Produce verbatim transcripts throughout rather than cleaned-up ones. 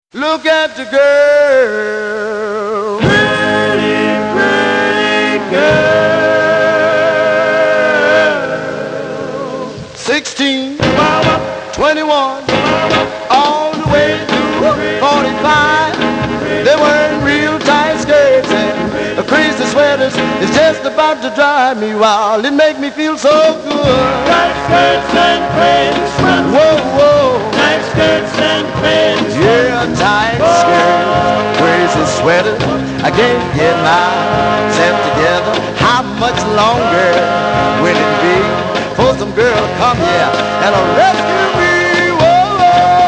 Look at the girl, pretty, pretty girl. Sixteen, twenty-one, all the way to forty-five. They wearing real tight skirts and crazy sweaters. It's just about to drive me wild. It make me feel so good. Tight skirts and crazy sweaters. Whoa, whoa. Tight skirts and crazy sweaters. Yeah, tight skirts, crazy sweaters. I can't get myself together. How much longer will it be for some girl to come here and rescue me? Whoa,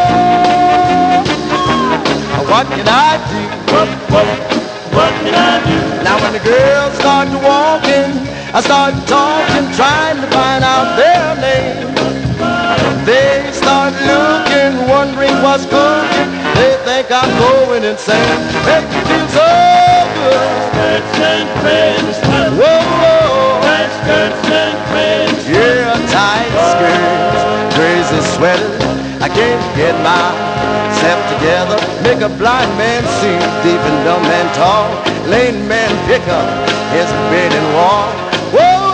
whoa. What can I do? What, what, what can I do? Now when the girls start to walking, I start talking, trying to find out their name. They start looking, wondering what's cooking. They think I'm going insane. Make me feel so good. Skirts and crazy sweaters. Whoa, whoa. Tight skirts and crazy sweaters. Yeah, tight skirts, crazy sweaters. I can't get myself together. Make a blind man see, deep and dumb and tall. Lame man pick up his bed and walk. Whoa,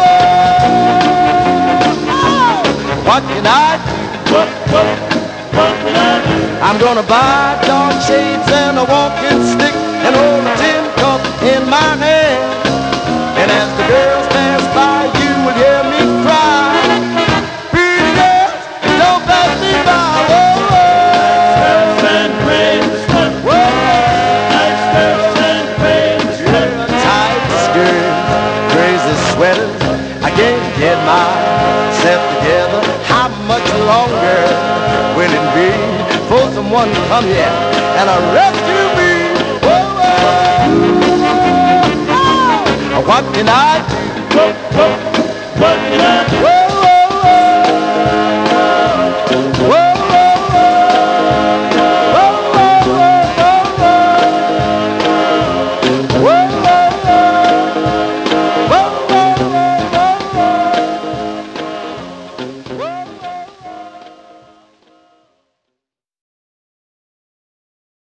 whoa. What can I do? What, what, what can I do? I'm gonna buy dark shades and a walking stick and hold a tin cup in my hand. And as the girls pass by, you will hear me cry. Pretty girls, don't pass me by. Whoa, Skirts and crazy sweaters. whoa, Tight skirts and crazy sweaters. yeah, tight skirts, crazy sweaters. I can't get myself together. How much longer will it be for someone to come here and rescue me? Whoa, whoa. What can I do? What,